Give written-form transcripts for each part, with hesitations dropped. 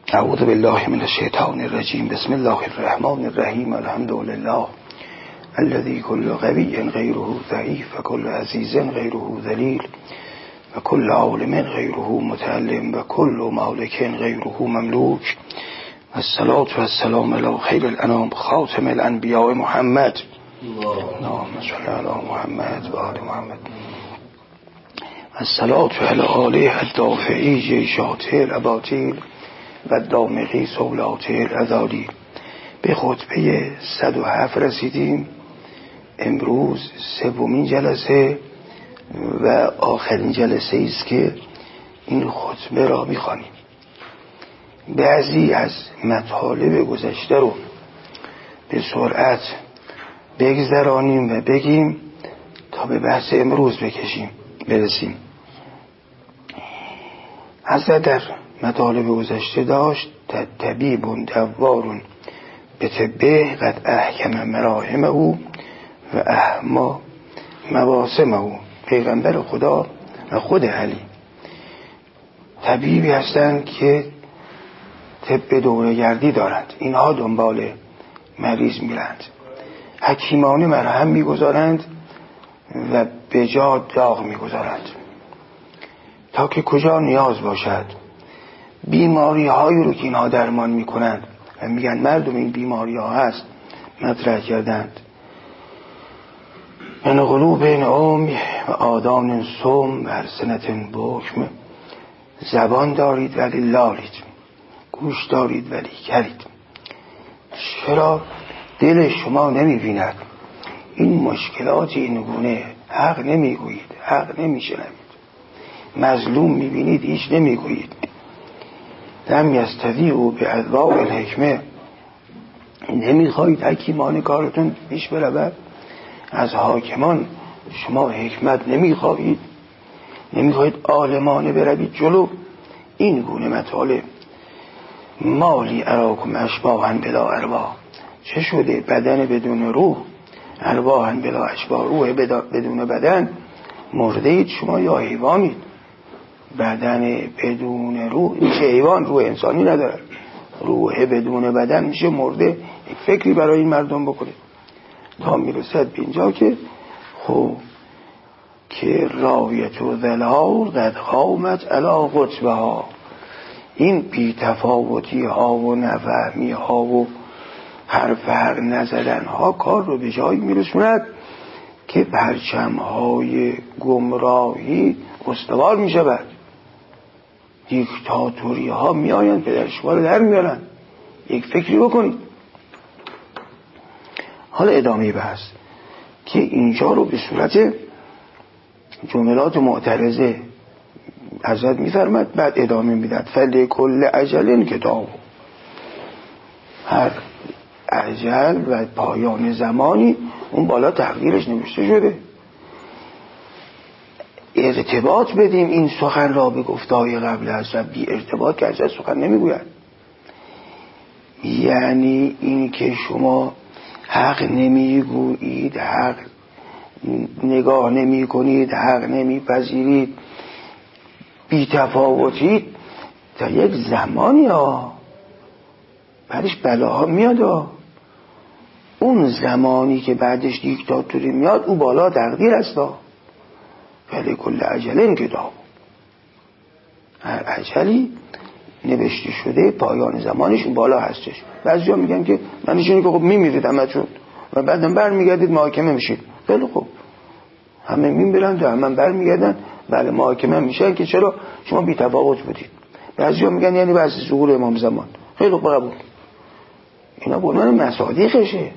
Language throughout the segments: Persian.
اعوذ بالله من الشیطان الرجیم. بسم الله الرحمن الرحیم. الحمد لله الذي كل قوي غيره ضعيف وكل عزيز غيره ذليل وكل عالم غيره متعلم وكل مالك غيره مملوك والصلاة والسلام على خير الأنام خاتم الأنبياء محمد اللهم صل على محمد وآل محمد الصلاة على آله الدافعی جیشات الاباطیل و دامغی سولات الأذالیل. به خطبه 107 رسیدیم. امروز سومین جلسه و آخرین جلسه است که این خطبه را می‌خوانیم. بعضی از مطالب گذشته رو به سرعت بگذرانیم و بگیم تا به بحث امروز برسیم. حضرت در مطالب گذشته داشت طبیب دوار به طبه قد احکم مراهمه و احما مواسمه. پیغمبر خدا و خود علی طبیبی هستند که طب دوره‌گردی دارند. اینها دنبال مریض میرند، حکیمانه مرهم میگذارند و به جا داغ میگذارند تا که کجا نیاز باشد. بیماری هایی رو که اینها درمان میکنند و میگن مردم این بیماری ها هست مطرح کردند. من قلوب عمی و آدان صم و السنة بکم. زبان دارید ولی لالید، گوش دارید ولی کرید. چرا دل شما نمیبیند این مشکلات این گونه؟ حق نمیگویید، حق نمیشنوید. مظلوم میبینید هیچ نمیگویید. لم یستطیعوا باضواء الحکمه. نمیخواهید حکیمان کارتون پیش برود. از حاکمان شما حکمت نمیخواهید، نمیخواهید عالمانه بروید جلو. این گونه مطالب. مالی اراکم اشباحا بلا ارواح. چه شده بدن بدون روح، ارواحا بلا اشباح، روح بدون بدن؟ مرده اید شما یا حیوانید؟ بدن بدون روح میشه حیوان، روح انسانی نداره. روح بدون بدن میشه مرده. یک فکری برای این مردم بکنید تا میرسد به اینجا که خب که راویت و ذلال قد قامت علی قطبها. این بی‌تفاوتی ها و نفهمی ها و حرف نزدن ها کار رو به جایی میرسوند که پرچم های گمراهی استوار می شود. دیکتاتوری ها می آیند که در شما رو در میارن. یک فکری بکنید. حالا ادامه بحث که اینجا رو به صورت جملات معترضه حضرت میفرمد، بعد ادامه میداد فلکل اجل کتاب. هر اجل و پایان زمانی اون بالا تقدیرش نوشته شده. ارتباط بدیم این سخن را به گفتهای قبل حضرت. بی ارتباط که حضرت سخن نمیگوید. یعنی این که شما حق نمیگویید، حق نگاه نمی کنید، حق نمیپذیرید، بی تفاوتید، تا یک زمانی ها بعدش بلاها میاد. اون زمانی که بعدش دیکتاتوری میاد او بالا تقدیر است. ولی کل اجل کتاب. هر اجلی نوشته شده پایان زمانش اون بالا هستش. بعضیا میگن که منشونی که خب میمیرید همتون و بعدم برمیگردید محاکمه میشید. خیلی خوب، همه میمیرن و همه برمیگردن. بله محاکمه میشن که چرا شما بی تفاوت بودید. بعضیا میگن یعنی بعد از ظهور امام زمان. خیلی خوب قبول. اینا بنان مصادیقشه.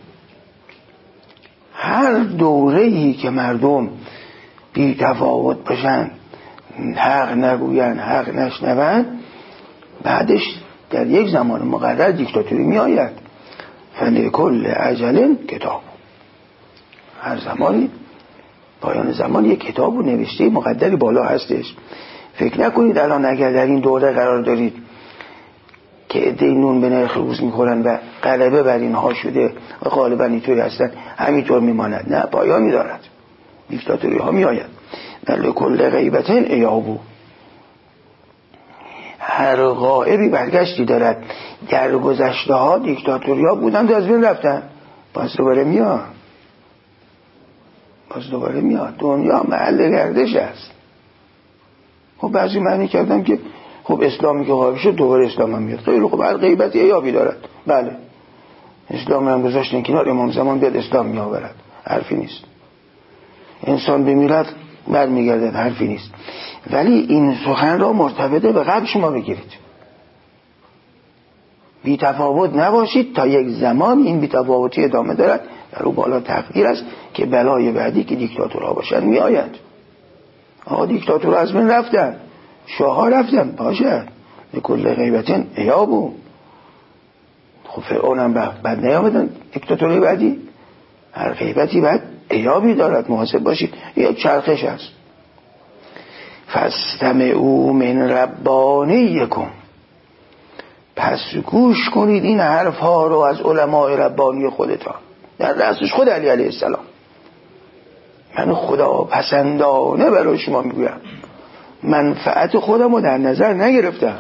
هر دوره‌ای که مردم بی تفاوت باشن، حق نگوین، حق نشنون، بعدش در یک زمان مقرر دیکتاتوری می آید. فلکل اجل کتاب. هر زمانی پایان زمان یک کتاب و نوشته مقدری بالا هستش. فکر نکنید الان اگر در این دوره قرار دارید که عده‌ای نون به نرخ روز میخورن و غلبه بر اینها شده و غالبا اینطوری هستن همینطور میماند. نه، پایانی دارد. دیکتاتوری ها می آید. در کل غیبتن ایابو. هر غائبی برگشتی دارد. در گذشته ها دیکتاتوری ها بودن که از بین رفتن، باز دوباره میاد. دنیا محل گردش است. خب بعضی معنی کردم که خب اسلامی که غایب شد دوباره اسلام هم میاد. خیلی خب هر غیبتی ایابی دارد. بله اسلام هم گذاشتن کنار، امام زمان بیاد اسلام میآورد، حرفی نیست. انسان بمیرد برمیگردد، حرفی نیست. ولی این سخن را مرتبط به قبل شما بگیرید. بی تفاوت نباشید تا یک زمان این بی تفاوتی ادامه دارد. در او بالا تقدیر است که بلای بعدی که دیکتاتورها باشند می آید. دیکتاتورها از من رفتن، شاهها رفتن، باشد لکل غیبتن ایابو. خب فرعون هم بعد نیامدن دیکتاتوری بعدی. هر غیبتی بعد ایابی دارد، محاسب باشید. یک چرخش است. فاستمعوا من ربانیکم، پس گوش کنید این حرف ها رو از علماء ربانی خودتان. در رأسش خود علی علیه السلام. من خدا پسندانه برای شما میگویم، منفعت خودم رو در نظر نگرفتم،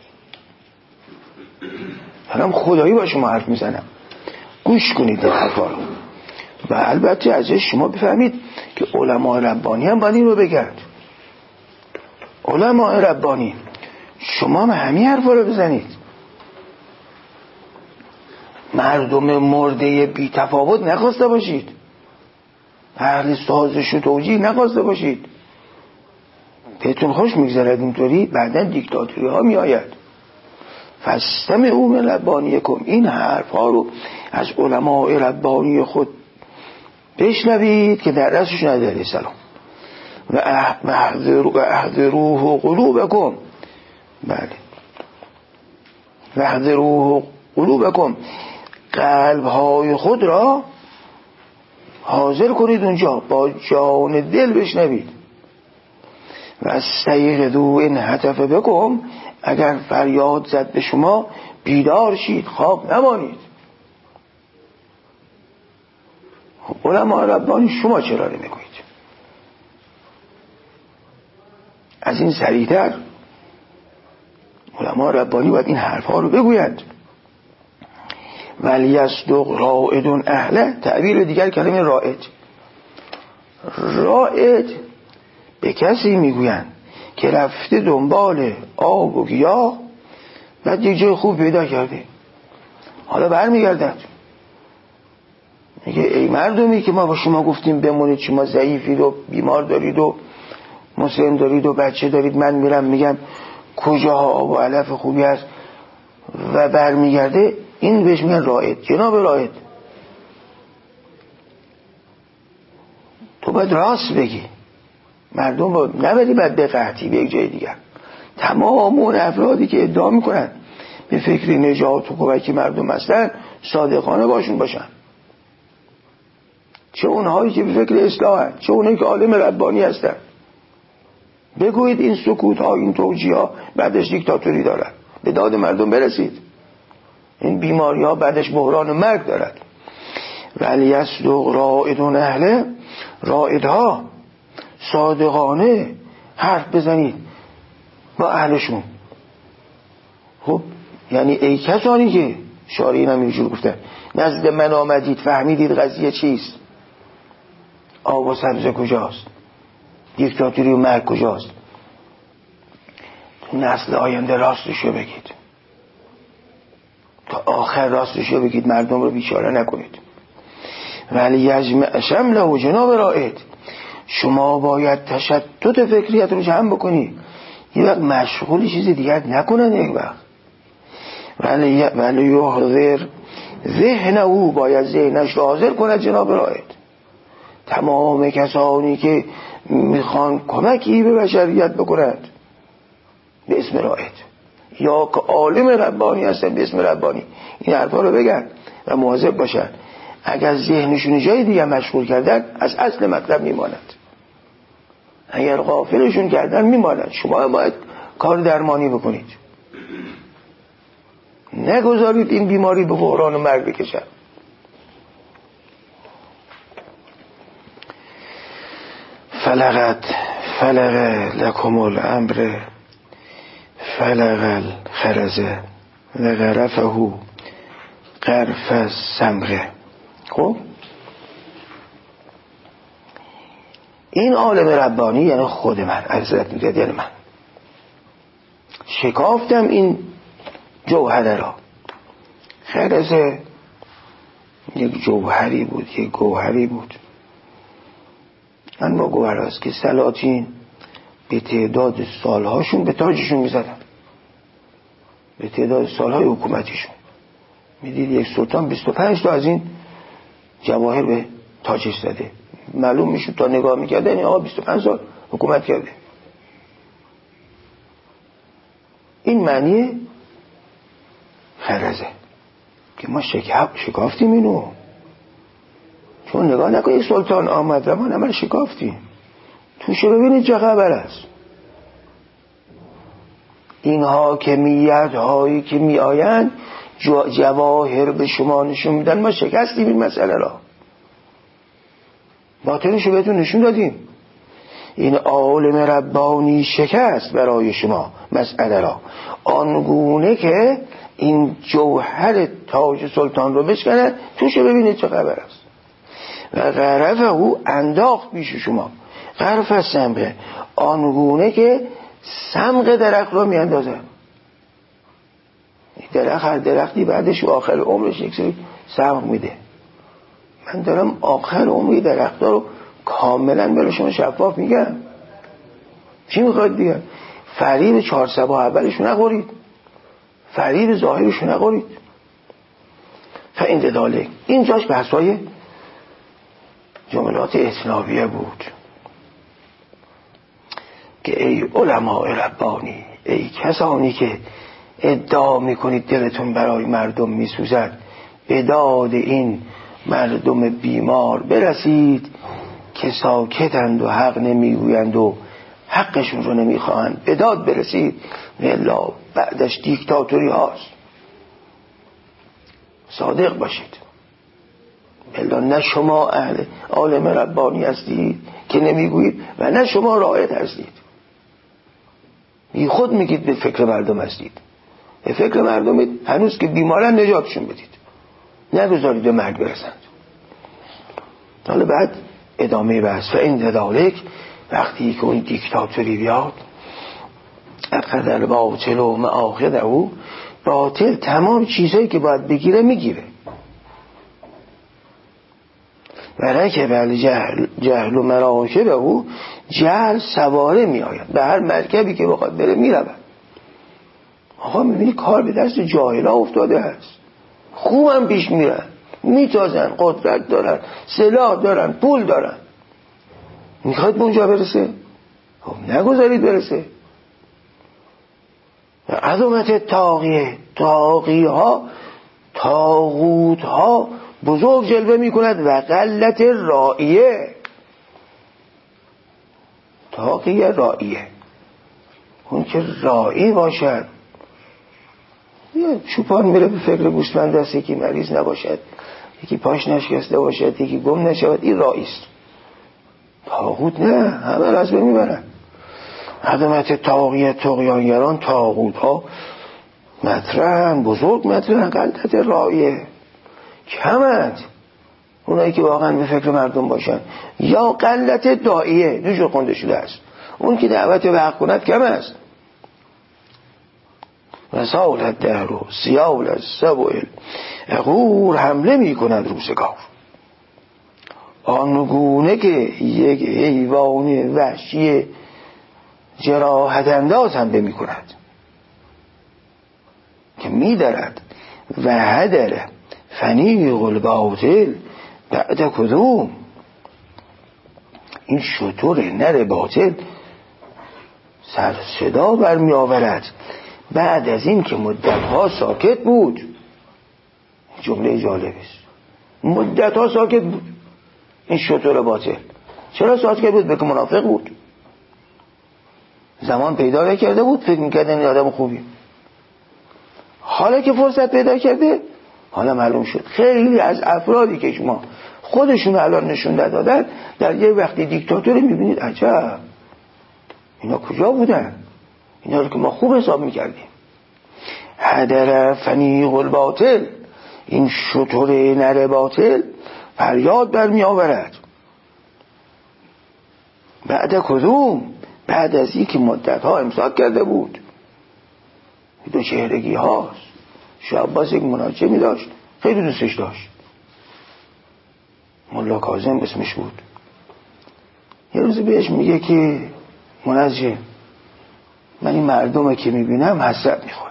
منم خدایی با شما حرف میزنم. گوش کنید این حرف ها رو. و البته ازش شما بفهمید که علماء ربانی هم باید این رو بگن. علماء ربانی شما هم همین حرف رو بزنید. مردم مرده بی تفاوت نخواسته باشید، اهل سازش و توجیه نخواسته باشید. بهتون خوش میگذرد اینطوری، بعداً دیکتاتوری ها می آید. فاستمعوا من ربانیکم، این حرف ها رو از علماء ربانی خود بشنوید که در رأسش علی علیه السلام. و احذروه قلوبکم، بله و احذروه قلوبکم، قلب‌های خود را حاضر کنید اونجا، با جان دل بشنوید. و استیقظوا ان هتف بکم، اگر فریاد زد به شما بیدار شید، خواب نمانید. خب علماء ربانی شما چرا نمیگویید؟ از این سریعتر علماء ربانی باید این حرفها رو بگویند. ولیصدق رائد اهله، تعبیر دیگر کلمه رائد به کسی میگویند که رفته دنبال آب و گیاه، بعد یک جای خوب پیدا کرده، حالا برمیگردد میگه ای مردمی که ما با شما گفتیم بمونید، شما ضعیفید و بیمار دارید و مسن دارید و بچه دارید، من میرم میگم کجاها آب و علف خوبی هست و برمیگرده. این بهش میگن رائد. جناب رائد، تو باید راست بگی، مردم رو نبری بعد بقحطی به یک جای دیگر. تمام اون افرادی که ادعا میکنن به فکر نجات و کمک مردم هستن، صادقانه باشون باشن. چه اونهایی که به فکر اصلاحن، چه اونهایی که عالم ربانی هستن. بگویید این سکوت ها، این توجیه ها بعدش دیکتاتوری دارن. به داد مردم برسید. این بیماری ها بعدش بحران و مرگ دارد. ولی یصدق رائد اهله، رائدها صادقانه حرف بزنید با اهلشون. خب یعنی ای کسانی که شارعین هم اینجور گفتن نزد من آمدید فهمیدید قضیه چیست، آب و سبزه کجاست، دیکتاتوری و مرگ کجاست، نسل آینده راستشو بگید، تا آخر راستشو بگید، مردم رو بیچاره نکنید. ولی یجمع شمله جناب رائد، شما باید تشتت فکریت رو جمع بکنی، یه وقت مشغول چیز دیگر نکنن. یک وقت ولی یحضر ذهن او، باید ذهنش رو حاضر کنه جناب رائد. تمام کسانی که میخوان کمکی به بشریت بکنند به اسم رائد، یا که عالم ربانی هستن به اسم ربانی، این حرفا رو بگن و مواظب باشن. اگر ذهنشون جای دیگه مشغول کردن از اصل مطلب میماند، اگر غافلشون کردن میماند. شما باید کار درمانی بکنید، نگذارید این بیماری به بحران و مرگ بکشد. فلق لکم الامر فلق الخرزه و غرفه غرف السمغه. خب این عالم ربانی یعنی خود من، حضرت میگه یعنی من شکافتم این جوهره را. خرزه یک جوهری بود، یک گوهری بود. اما گوهر هست که سلاطین به تعداد سالهاشون به تاجشون میزدن، به تعداد سالهای حکومتیشون. میدید یک سلطان 25 تا از این جواهر به تاجش زده. معلوم میشد تا نگاه میکرده این آقا 25 سال حکومت کرده. این معنی خرزه که ما شکافتیم اینو. چون نگاه نکنید سلطان آمد و ما نمال شکافتیم. توشه ببینید چه خبر است. این حاکمیت هایی که می آیند جواهر به شما نشون میدن. ما شکستیم این مسئله را، باطنشو بهتون نشون دادیم. این عالم ربانی شکست برای شما مسئله را، آنگونه که این جوهر تاج سلطان رو بشکنه. توشو ببینید چه خبر است. و غرفه او انداخت پیش شما، غرف السمغه، آنگونه که سمغ درخت رو می اندازه. درخت هر درختی بعدش و آخر عمرش یک سری سمغ میده. من دارم آخر عمری درخت رو کاملا برای شما شفاف میگم. چی میخواید بگم؟ فریب 4 صباح اولشو نخورید، فریب ظاهرشو نخورید. فإن ذلک، این جاش بحثای جملات اطنابیه بود که ای علماء ربانی، ای کسانی که ادعا میکنید دلتون برای مردم میسوزد، به داد این مردم بیمار برسید که ساکتند و حق نمیگویند و حقشون رو نمیخواهند. به داد برسید، الا بعدش دیکتاتوری هاست. صادق باشید، الا نه شما اهل عالم ربانی هستید که نمیگویید و نه شما رایت هستید. خود میگید به فکر مردم هستید، به فکر مردم هنوز که بیمارن نجاتشون بدید، نگذارید به مرگ برسند. حالا بعد ادامه بحث. فإن ذلک، وقتی که اون دیکتاتوری بیاد، اخذ الباطل و مآخذه، باطل تمام چیزایی که باید بگیره میگیره. و رکب الجهل و مراکبه، جهل سواره می آید به هر مرکبی که بخواد بره می رود. آقا میبینی کار به دست جاهلا افتاده است، خوبم پیش میرن، میتازن، قدرت دارن، سلاح دارن، پول دارن. میخواد به اونجا برسه؟ خب نگذارید برسه. عظمت طاغیه، طاغوت ها بزرگ جلوه میکند و قلت رائیه. طاغیه رائیه، اون که رائی باشد. یه چوپان میره به فکر گوسفند است، یکی مریض نباشد، یکی پاش نشکسته باشد، یکی گم نشود، این رائی است. طاغوت نه، همه را از بین میبرن. عظمت طاغیه، طغیانگران، طاغوت ها مطرحن، بزرگ مطرحن. قلت رائیه، کمند اونایی که واقعا به فکر مردم باشن. یا قلت داعیه، دو جور خونده شده است. اون که دعوت به حق کند کم است. و سال الدهر و سیال السبع العقور، حمله می کند روزگار آنگونه که یک حیوان وحشی جراحت انداز حمله می کند که می درد. و هدر فنیق الباطل بعد کدوم، این شطور نر باطل سر صدا برمی آورد بعد از این که مدتها ساکت بود. جمله جالب است، مدتها ساکت بود. این شطور باطل چرا ساکت بود؟ به که منافق بود، زمان پیدا نکرده بود، فکر میکرد این آدم خوبی. حالا که فرصت پیدا کرده، حالا معلوم شد خیلی از افرادی که شما خودشون الان نشون دادن در یه وقتی دیکتاتوری، میبینید عجب اینا کجا بودن؟ اینا رو که ما خوب حساب میکردیم. هدر فنیق الباطل، این شتر نر باطل فریاد برمی آورد. بعد کدوم؟ بعد از این که مدتها امساک کرده بود. دو چهرگی هاست. شاه عباس یک مناجمی داشت، خیلی دوستش داشت، ملا کاظم اسمش بود. یه روز بهش میگه که منجم، من این مردمه که میبینم حسرت میخورم،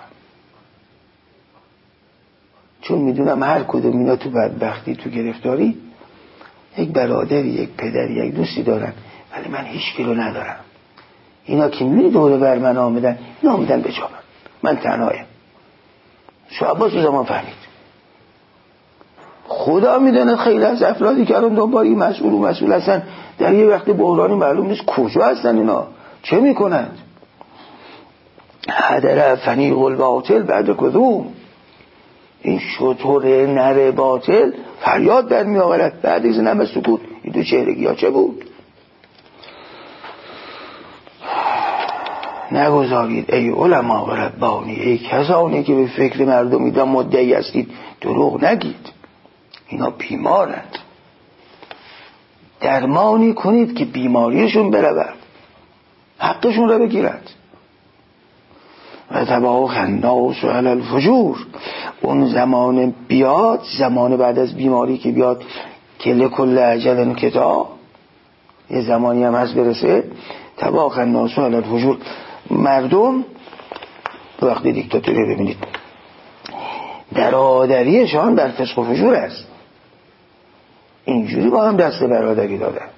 چون میدونم هر کدوم اینا تو بدبختی، تو گرفتاری، یک برادری، یک پدری، یک دوستی دارن، ولی من هیچ کی رو ندارم. اینا که میبینی دوره بر من آمدن، اینا آمدن به جا من تنهایم. شاه عباس رو زمان فهمید. خدا میدونه خیلی از افرادی که الان دنبال این مسئول هستن، در یه وقت بحرانی معلوم نیست کجا هستن، اینا چه میکنند. هدر فنیق الباطل بعد کدوم؟ این شتر نر باطل فریاد در می آورد بعد از نمه سکوت. این دو چهرگی ها چه بود؟ نگذارید ای علما و ربانی، ای کسانی که به فکر مردمی دا مدعی هستید، دروغ نگید. اینا بیمارند، درمانی کنید که بیماریشون برود، حقشون رو بگیرد. و تباخ الناس علی الفجور، اون زمان بیاد، زمان بعد از بیماری که بیاد، که لکل اجل کتاب، یه زمانی هم هست برسه. تباخ الناس علی الفجور، مردم وقتی دیکتاتوری ببینید برادریشان بر فسق و فجور است، اینجوری با هم دست برادری دادند.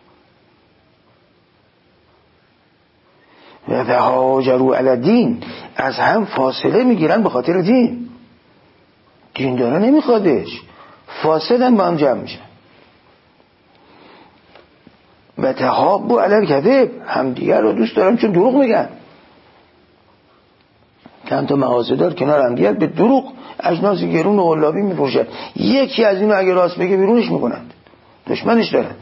و تهاجروا علی الدین، از هم فاصله میگیرن به خاطر دین. دین داره نمیخوادش، فاسدن با هم جمع میشن. و تهابوا علی الکذب، هم دیگر رو دوست دارن چون دروغ میگن. چند تا مغازه‌دار کنار هم دیگر به دروغ اجناس گرون و قلابی میفروشن، یکی از اینو اگه راست بگه بیرونش میکنند، دشمنش دارند.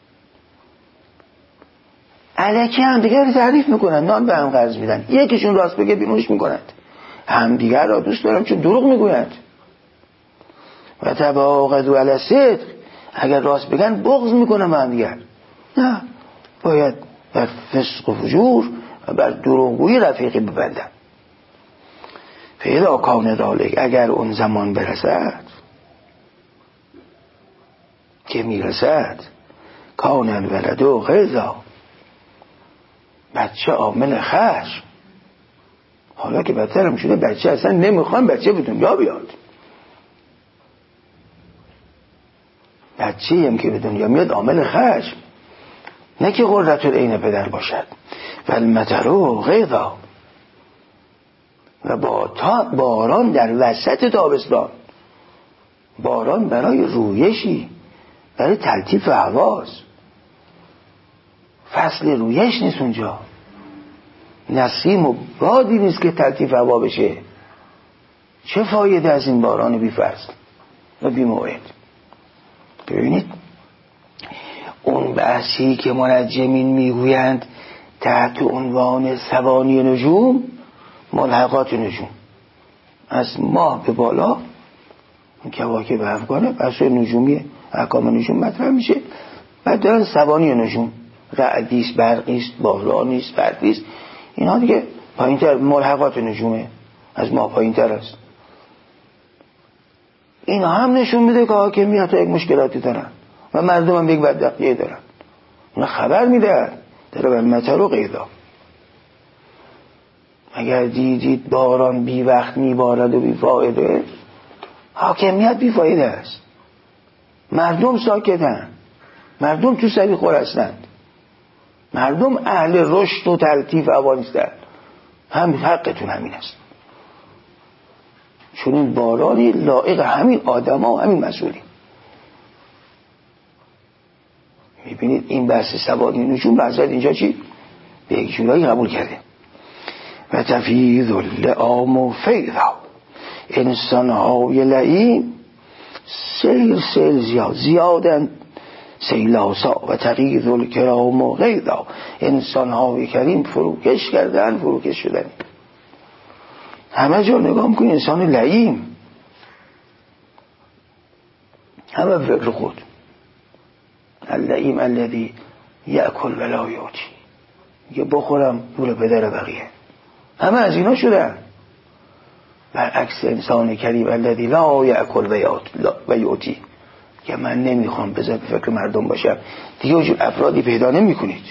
الکی هم دیگر رو تعریف میکنن، نان به هم قرض میدن، یکیشون راست بگه بیرونش میکنند. هم دیگر را دوست دارن چون دروغ میگویند. و تباغضوا علی الصدق، اگر راست بگن بغض میکنن هم دیگر. نه، باید بر فسق و فجور و بر دروغگویی رفیقی ببندن. فاذا کان ذلک، اگر اون زمان برسد که میرسد، کان الولد غیظا، بچه عامل خشم. حالا که بدترم شده، بچه اصلا نمیخوان بچه به دنیا بیاد. بچه هم که به دنیا میاد عامل خشم، نه که قرة العین پدر باشد. و المطر غیظا، و باران در وسط تابستان، باران برای رویشی، برای تلطیف هواست. فصل رویش نیست اونجا، نسیم و بادی نیست که تلطیف هوا بشه. چه فایده از این باران بی فصل و بی موعد؟ ببینید اون بحثی که منجمین میگویند تحت عنوان ثوانی نجوم، ملحقات نجوم، از ماه به بالا کواکب افغانه، بحث نجومی احکام نجوم مطرح میشه. بعد دارن ثوانی نجوم، رعدیست، برقیست، بارانیست، برقیست، اینا دیگه پایین تر، ملحقات نجومه، از ماه پایین تر است. اینا هم نشون میده که حاکمیت یک مشکلاتی دارن و مردم هم یک بدبختی دارن. اینا خبر میده در المطر غیظا. اگر دیدید باران بی وقت میبارد و بی فایده، حاکمیت بی فایده است. مردم ساکتن، مردم تو سری خور هستند، مردم اهل رشد و تلطیف هوا نیستند. هم حقتون همین است، چون این بارانی لایق همین آدم ها و همین مسئولین. میبینید این بحث ثوانی نجوم بعضی اینجا چی؟ به یک جورایی قبول کرده. و تفیض اللعام و فیضا، انسان های لعیم سیل زیادن سیلاسا، و تغییظ الکرام و غیظا، انسان‌های کریم فروکش کردن، فروکش شدن. همه جا نگاه میکنی انسان لئیم، همه فکر خود. اللئیم الذی یأکل ولا یعطی، یه بخورم پول پدر بقیه. همه از اینا شدن. برعکس انسان کریم الذی لا یأکل و یعطی، که من نمیخوام بذار فکر مردم باشم. دیگه اونجور افرادی پیدا نمی کنید.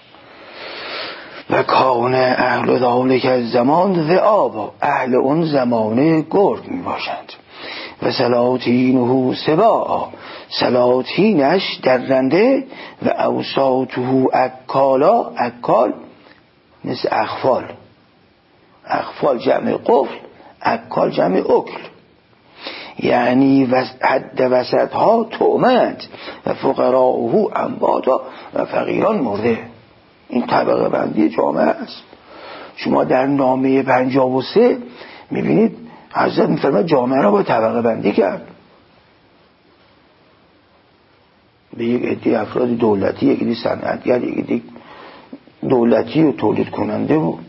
و کان اهل ذالک الزمان ذئابا، اهل اون زمانه گرگ می باشند. و سلاطینه سباعا، سلاطینش درنده. و اوساطه اکالا، اکال مثل اخفال، اخفال جمع قفل، اکال جمع اکل. یعنی حد وسط ها طعمند و فقراءه امواتا، و فقیران مرده. این طبقه بندی جامعه است. شما در نامه 53 میبینید حضرت میفرماید جامعه را با طبقه بندی کرد. به یک عده افراد دولتی، یک عده صنعتگر، یک عده دولتی و تولید کننده بود،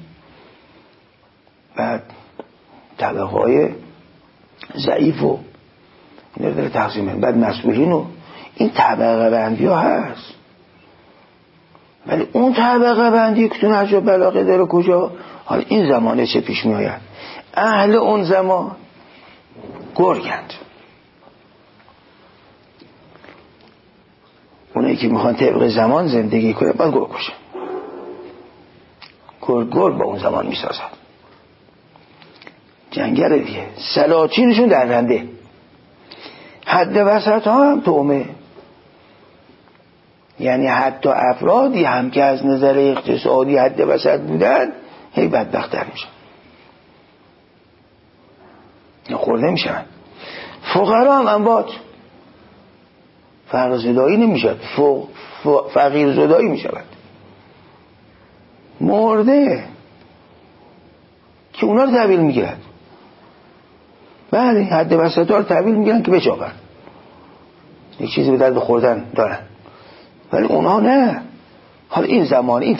بعد طبقه های ضعیف و این رو داره تقسیم کنه، بعد مسئولین و این طبقه بندی ها هست. ولی اون طبقه بندی که تو نهج البلاغه داره کجا؟ حالا این زمانه چه پیش می آید؟ اهل اون زمان گرگند. اونایی که میخوان طبق زمان زندگی کنه باید گرگ کشن. گرگ با اون زمان میسازن. جنگل دیگه. سلاطینشون درنده. حد وسط ها هم طعمه. یعنی حتی افرادی هم که از نظر اقتصادی حد وسط بودن هی بدبخت‌تر میشن، خورده میشن. فقرا هم انبات، فقر زدایی نمیشد، فقیر زدایی میشود، مرده که اونا رو تحویل میگیرن. بله حد وسط ها رو تحویل میگیرن که بچاقن، یک چیزی به درد خوردن دارن، ولی اونا نه. حالا این زمان، این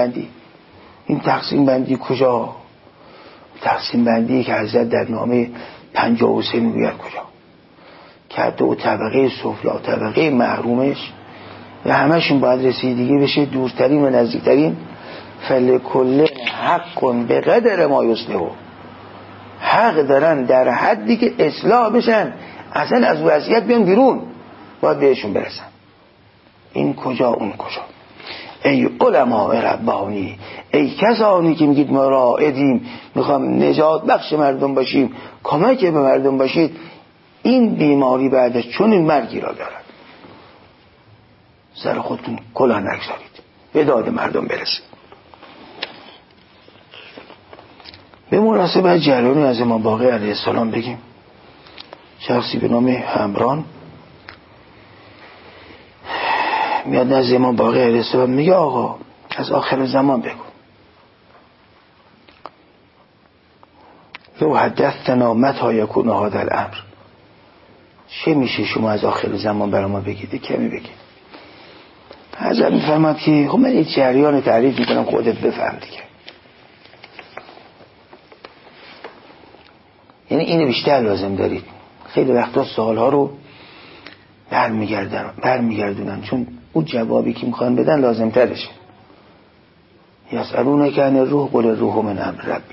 تقسیم بندی کجا؟ تقسیم بندی که حضرت در نامه 53 میگوید کجا؟ که حتی او طبقه سفلا، طبقه محرومش و همشون باید رسیدگی بشه دورترین و نزدیکترین. فلکل حق به قدر ما یصلحو، حق دارن در حدی که اصلاح بشن، اصلا از وضعیت بیان بیرون، باید بهشون برسن. این کجا اون کجا؟ ای علماء ربانی، ای کسانی که میگید ما رائدیم، میخوام نجات بخش مردم باشیم، کمک به مردم باشید، این بیماری بعدش چون این مرگی را دارد. سر خودتون کلاه نگذارید، به داد مردم برسید. به مناسبت جریانی از امام باقر علیه السلام بگیم. شخصی به نام همران میاد نزد امام باقر علیه السلام میگه آقا از آخر زمان بگو. لو حدثتنا متى یکون هذا الامر، چه میشه شما از آخر زمان برای ما بگید؟ کمی بگید. حضرت میفهمد که خب من این جریان تعریف میکنم خودت بفهم دیگه. یعنی اینو بیشتر لازم دارید. خیلی وقتا سوالها رو برمیگردونن چون اون جوابی که میخوان بدن لازم ترشه. یسألونک عن الروح قل الروح من امر ربی،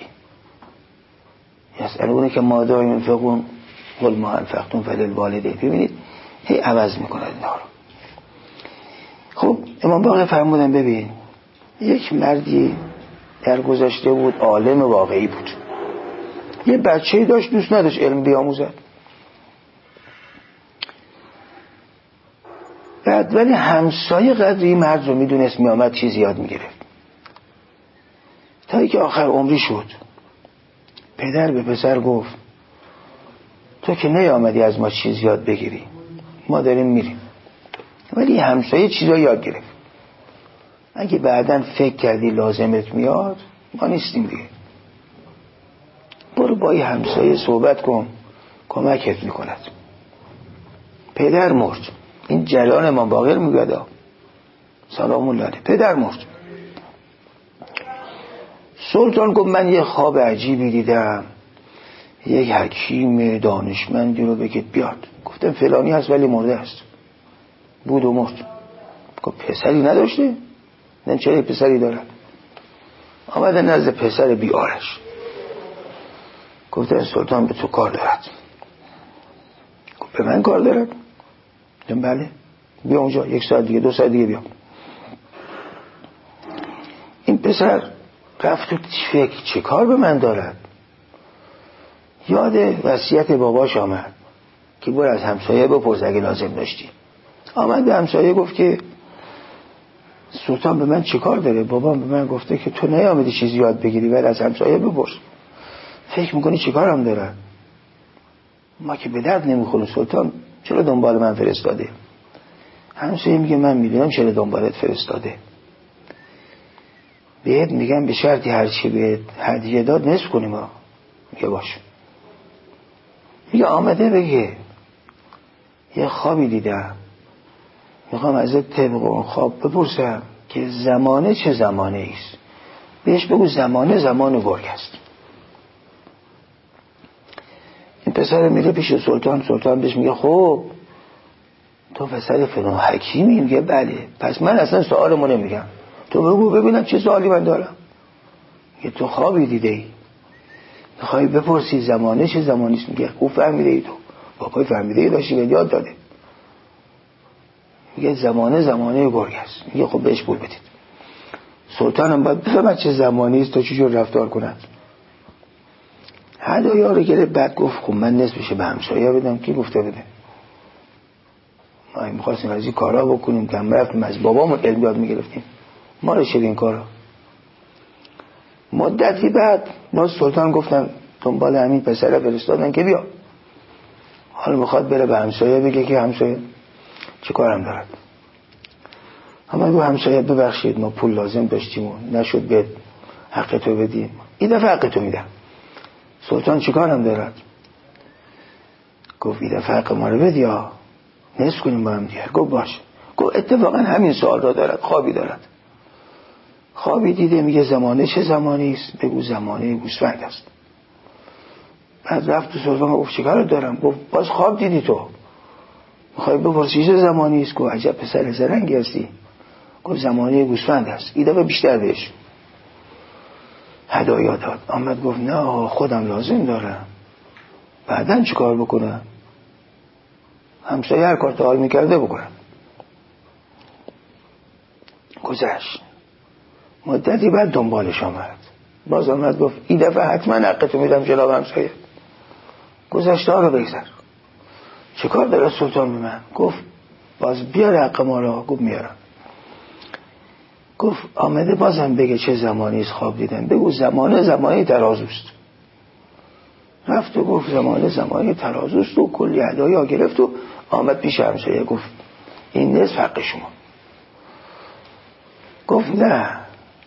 یسألونک ماذا ينفقون قل ما انفقتم فللوالدین. ببینید هی عوض میکنن اینا رو. خب امام باقر فرمودن ببین یک مردی در گذشته بود، عالم واقعی بود، یه بچه‌ای داشت دوست نداشت علم بیاموزد، بعد ولی همسایه قدری مرد رو میدونست، میامد چیزی یاد میگرفت، تا اینکه آخر عمری شد. پدر به پسر گفت تو که نیامدی از ما چیز یاد بگیری، ما داریم میریم، ولی همسایه چیزا یاد گرفت، اگه بعداً فکر کردی لازمت میاد ما نیستیم دیگه، برو با این همسایه صحبت کن کمکت میکند. پدر مرد. این جریان امام باقر میگه سلام الله علیه. پدر مرد. سلطان گفت من یه خواب عجیبی دیدم، یک حکیم دانشمندی رو بگید بیاد. گفتم فلانی هست ولی مرده است. بود و مرد. گفت پسری نداشته؟ نه چرا پسری دارد؟ آمده نزد پسر بیارش. گفتن سلطان به تو کار دارد. گفت به من کار دارد؟ گفتم بله. بیا اونجا 1 ساعت دیگه 2 ساعت دیگه بیا. این پسر رفت و فکر چه کار به من دارد؟ یاد وصیت باباش آمد که برو از همسایه بپرس اگه لازم داشتی. آمد به همسایه گفت که سلطان به من چه کار داره؟ بابام به من گفته که تو نیامدی چیزی یاد بگیری ولی از همسایه بپرس. فکر میکنی چه کارم داره؟ ما که به درد نمیخوریم سلطان، چرا دنبال من فرستاده؟ همسایه میگه من میدونم چرا دنبالت فرستاده. بهت میگم به شرطی هرچی بهت هدیه داد نصف کنیم ها. میگه باشه. میگه آمده بگه یه خوابی دیدم، میخوام ازت طبق اون خواب بپرسم که زمانه چه زمانه ایست. بهش بگو زمانه زمان گرگ است. این پسر میره پیش سلطان. سلطان بهش میگه خب تو پسر فلان حکیمی؟ میگه بله. پس من اصلا سوالمو نمیگم، تو بگو ببینم چه سوالی من دارم. میگه تو خوابی دیده ای، میخوای بپرسی زمانه چه زمانیست؟ میگه خوب فهمیده ای، تو بابای فهمیده ای داشتی به یاد داده. میگه زمانه زمانه گرگ است. میگه خب بهش بول بدید. سلطان هم باید بفهمد چه زمانی است تا چجور رفتار کند. هدایا رو گرفت. بعد گفت خب من نصفش به همسایه بدم. کی گفته بده؟ ما می‌خواستیم از این کارا بکنیم که هم رفتیم از بابامون علم یاد می‌گرفتیم. ما رو چه این کارا؟ مدتی بعد باز سلطان گفتن دنبال همین پسر فرستادن که بیا. حالا میخواد بره به همسایه بگه که همسایه چه کارم دارد. اما گفت همسایه ببخشید ما پول لازم داشتیم و نشد به حق تو بدیم، این دفعه حق تو میدم. سلطان چه کارم دارد؟ گفت این دفعه حق ما رو بدی یا نصف کنیم با هم دیگه. گفت باشه. گفت اتفاقا همین سوال را دارد. خوابی دارد. خوابی دیده. میگه زمانه چه زمانی است؟ بگو زمانه گوسفند است. بعد رفت تو سلطان گفت چه کار دارم؟ گفت باز خواب دیدی تو، میخوای بپرسی چه زمانی است؟ گفت عجب پسر زرنگی هستی. گفت زمانه گوسفند است. این دفعه بیشتر بهش هدایا داد. آمد گفت نه خودم لازم دارم، بعدن چی کار بکنم؟ همسایه هر کار تا حال میکرده بکنم. گذشت مدتی بعد دنبالش آمد. باز آمد گفت این دفعه حتما حقتو میدم جناب همسایه. گذشته ها رو بگذر. چه کار داره سلطان به من؟ گفت باز بیار حق ما رو. گفت میارم. گفت آمده بازم بگه چه زمانی است خواب دیدن. بگو زمانه زمانی ترازوست. رفت و گفت زمانه زمانی ترازوست و کلی هدایا گرفت و آمد پیش همسایه. گفت این نصف حق شما. گفت نه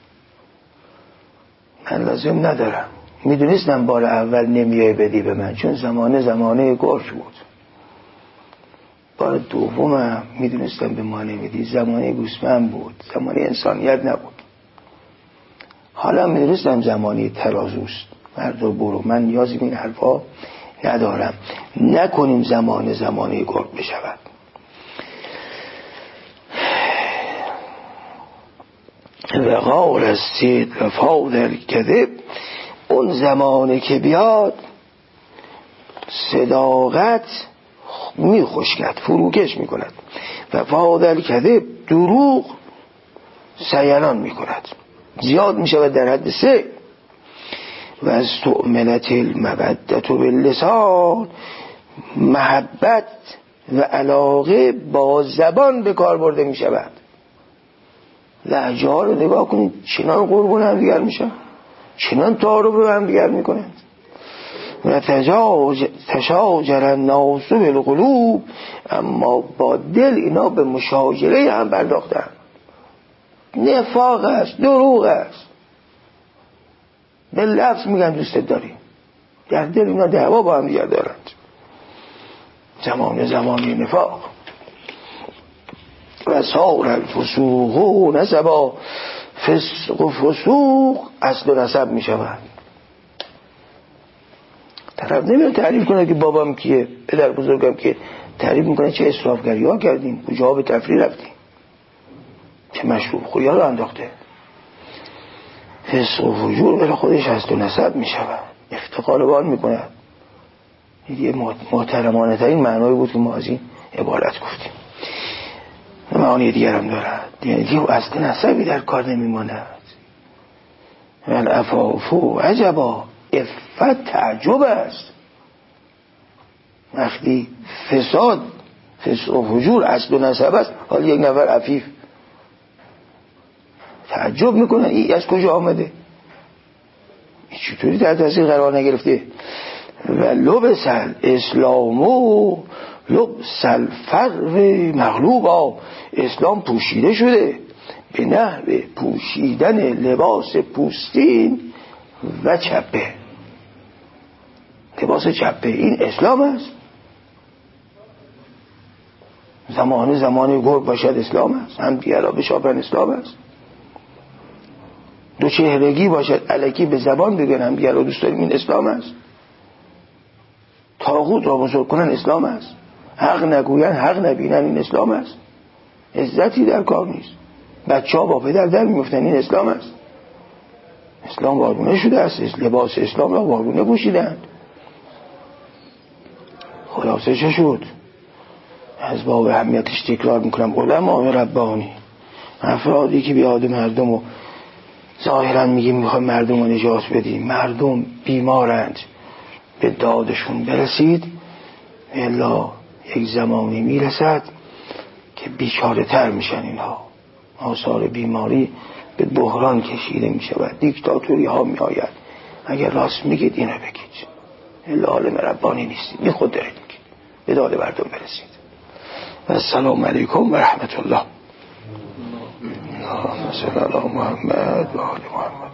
من لازم ندارم، میدونستم بار اول نمیای بدی به من چون زمانه گرگ بود. بار دومم میدونستم به ما نمیدی، زمانه گوسفند بود، زمانه انسانیت نبود. حالا میدونستم زمانه ترازوست. مردو برو، من نیازی به این حرفا ندارم. نکنیم زمانه گرگ بشود. وقار السید و فاضل کذب. اون زمانه که بیاد صداقت میخشکد، فروکش میکند. و فاضل کذب دروغ سیلان میکند، زیاد میشود در حد 3. و از تؤمنت المودت باللسان. محبت و علاقه با زبان به کار برده میشود. لهجه ها رو نگاه کنید، چنان قربون هم دیگر میشن، چنان تعارف به هم دیگر میکنن. و تشاجر الناس بالقلوب. اما با دل اینا به مشاجره هم پرداختن. نفاق است، دروغ است. به لفظ میگن دوست داری، در دل اینا دعوا با هم دیگر دارند. زمانه نفاق. و سار الفسوق نسبا. فسق و فسوق اصل و نسب می شود. طرف نمیاد تعریف کنه که بابام کیه، پدر بزرگم کیه، تعریف میکنه چه اسرافگری ها کردیم، کجا به تفریح رفتیم، چه مشروب خویا رو انداخته. فسق و فجور برای خودش اصل و نسب می شود، افتقار بان می کند. یه محترمانه ترین معنایی بود که ما از این عبارت گفتیم. معانی دیگر هم دارد، یعنی اصل نسبی در کار نمی ماند. العفاف عجبا، عفت تعجب است. وقتی فساد، فسق و فجور اصل و نسب است، حالا یک نفر عفیف تعجب میکنه این از کجا آمده، این چطوری در تاثیر قرار نگرفته. و لبس الاسلامو لبس الفقر مغلوبا، اسلام پوشیده شده به نحو پوشیدن لباس پوستین و چپه. لباس چپه این اسلام است. زمان گرگ باشد اسلام است، هم دیگرها بشاپن اسلام است. دو چهرگی باشد الکی به زبان بگن هم دیگرها دوست داریم این اسلام است. طاغوت را بزرگ کنن اسلام است. حق نگوین حق نبینن این اسلام است. عزتی در کار نیست. بچه ها با پدر در میفتن این اسلام است. اسلام وارونه شده است، لباس اسلام را وارونه پوشیدند. خلاصه چه شد؟ از باب اهمیتش تکرار میکنم، علمای ربانی، افرادی که بیاد مردم و ظاهرا میگیم میخوام مردم رو نجات بدیم، مردم بیمارند، به دادشون برسید، الا یک زمانی میرسد که بیچاره تر میشن اینها. آثار بیماری به بحران کشیده میشود، دیکتاتوری ها میآید. اگر راست میگید اینو بگید، الا عالم ربانی نیستید، بی خود دارید میگید، به داد مردم برسید. و السلام علیکم و رحمت الله. اللهم صل علی محمد و آل محمد.